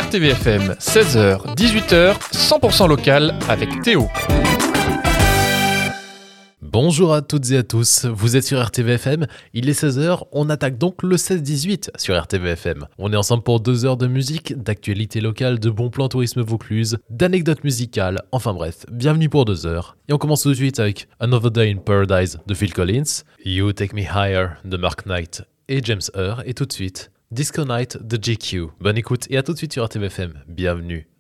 RTVFM, 16h, 18h, 100% local avec Théo. Bonjour à toutes et à tous, vous êtes sur RTVFM, il est 16h, on attaque donc le 16-18 sur RTVFM. On est ensemble pour 2 heures de musique, d'actualité locale, de bons plans tourisme Vaucluse, d'anecdotes musicales, enfin bref, bienvenue pour 2 heures. Et on commence tout de suite avec Another Day in Paradise de Phil Collins, You Take Me Higher de Mark Knight et James Hurr, et tout de suite Disco Night de GQ. Bonne écoute et à tout de suite sur RTVFM, bienvenue.